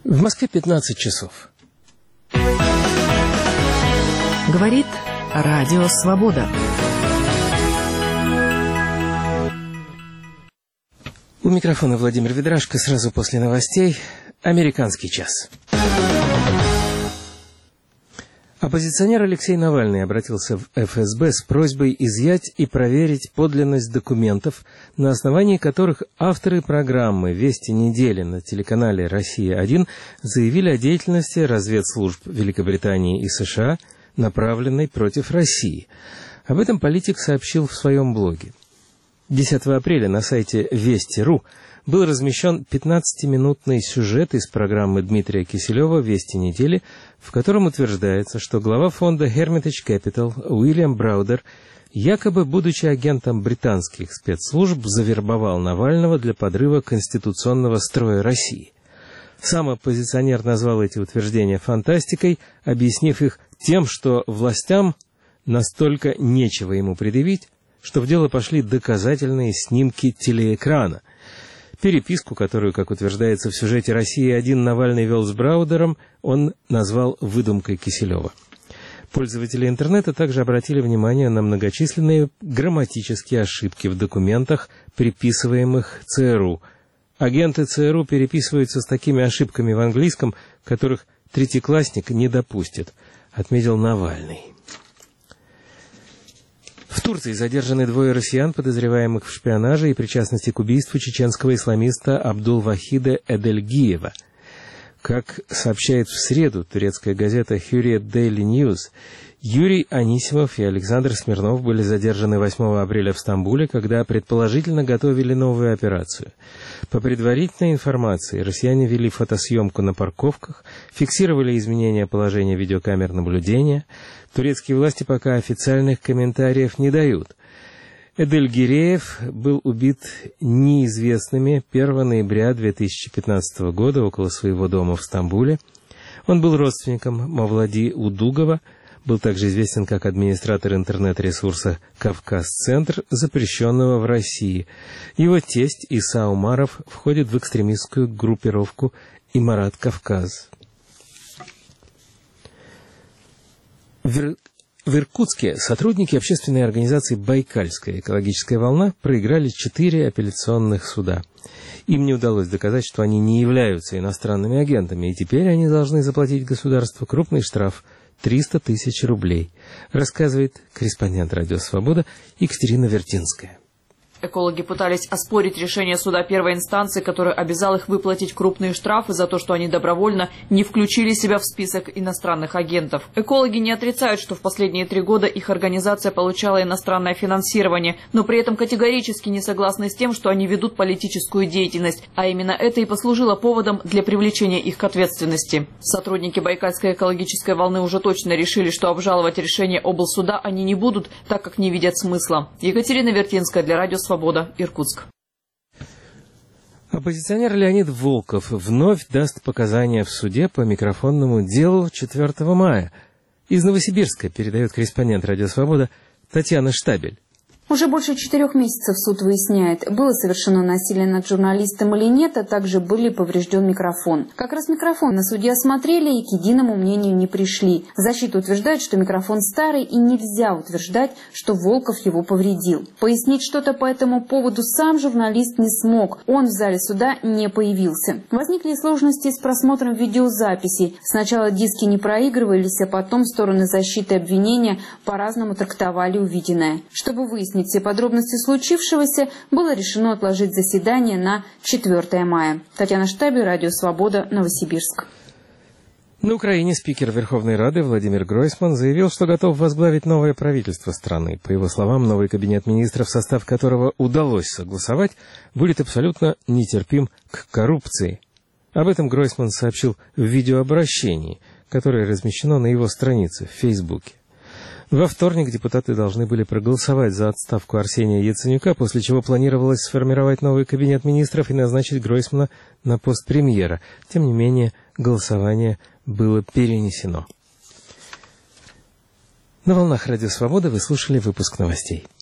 В Москве 15 часов. Говорит Радио Свобода. У микрофона Владимир Ведрашко. Сразу после новостей «Американский час». Оппозиционер Алексей Навальный обратился в ФСБ с просьбой изъять и проверить подлинность документов, на основании которых авторы программы «Вести недели» на телеканале «Россия-1» заявили о деятельности разведслужб Великобритании и США, направленной против России. Об этом политик сообщил в своем блоге. 10 апреля на сайте Вести.ру был размещен 15-минутный сюжет из программы Дмитрия Киселева «Вести недели», в котором утверждается, что глава фонда Hermitage Capital Уильям Браудер, якобы будучи агентом британских спецслужб, завербовал Навального для подрыва конституционного строя России. Сам оппозиционер назвал эти утверждения фантастикой, объяснив их тем, что властям настолько нечего ему предъявить, что в дело пошли доказательные снимки телеэкрана. Переписку, которую, как утверждается в сюжете «Россия-1», Навальный вел с Браудером, он назвал выдумкой Киселева. Пользователи интернета также обратили внимание на многочисленные грамматические ошибки в документах, приписываемых ЦРУ. Агенты ЦРУ переписываются с такими ошибками в английском, которых третьеклассник не допустит, отметил Навальный. В Турции задержаны 2 россиян, подозреваемых в шпионаже и причастности к убийству чеченского исламиста Абдул-Вахида Эдельгиева. Как сообщает в среду турецкая газета Hurriyet Daily News, Юрий Анисимов и Александр Смирнов были задержаны 8 апреля в Стамбуле, когда предположительно готовили новую операцию. По предварительной информации, россияне вели фотосъемку на парковках, фиксировали изменения положения видеокамер наблюдения. Турецкие власти пока официальных комментариев не дают. Эдельгиреев был убит неизвестными 1 ноября 2015 года около своего дома в Стамбуле. Он был родственником Мавлади Удугова, был также известен как администратор интернет-ресурса «Кавказ-центр», запрещенного в России. Его тесть Иса Умаров входит в экстремистскую группировку «Имарат Кавказ». В Иркутске сотрудники общественной организации «Байкальская экологическая волна» проиграли 4 апелляционных суда. Им не удалось доказать, что они не являются иностранными агентами, и теперь они должны заплатить государству крупный штраф – 300 тысяч рублей, рассказывает корреспондент «Радио Свобода» Екатерина Вертинская. Экологи пытались оспорить решение суда первой инстанции, который обязал их выплатить крупные штрафы за то, что они добровольно не включили себя в список иностранных агентов. Экологи не отрицают, что в последние 3 года их организация получала иностранное финансирование, но при этом категорически не согласны с тем, что они ведут политическую деятельность, а именно это и послужило поводом для привлечения их к ответственности. Сотрудники Байкальской экологической волны уже точно решили, что обжаловать решение облсуда они не будут, так как не видят смысла. Екатерина Вертинская для Радио Свобода, Иркутск. Оппозиционер Леонид Волков вновь даст показания в суде по микрофонному делу 4 мая. Из Новосибирска передает корреспондент «Радио Свобода» Татьяна Штабель. Уже больше 4 месяцев суд выясняет, было совершено насилие над журналистом или нет, а также был ли поврежден микрофон. Как раз микрофон на суде осмотрели и к единому мнению не пришли. Защита утверждает, что микрофон старый и нельзя утверждать, что Волков его повредил. Пояснить что-то по этому поводу сам журналист не смог. Он в зале суда не появился. Возникли сложности с просмотром видеозаписей. Сначала диски не проигрывались, а потом стороны защиты и обвинения по-разному трактовали увиденное. Чтобы выяснить все подробности случившегося, было решено отложить заседание на 4 мая. Татьяна Штабель, Радио Свобода, Новосибирск. На Украине спикер Верховной Рады Владимир Гройсман заявил, что готов возглавить новое правительство страны. По его словам, новый кабинет министров, в состав которого удалось согласовать, будет абсолютно нетерпим к коррупции. Об этом Гройсман сообщил в видеообращении, которое размещено на его странице в Фейсбуке. Во вторник депутаты должны были проголосовать за отставку Арсения Яценюка, после чего планировалось сформировать новый кабинет министров и назначить Гройсмана на пост премьера. Тем не менее, голосование было перенесено. На волнах Радио Свобода вы слушали выпуск новостей.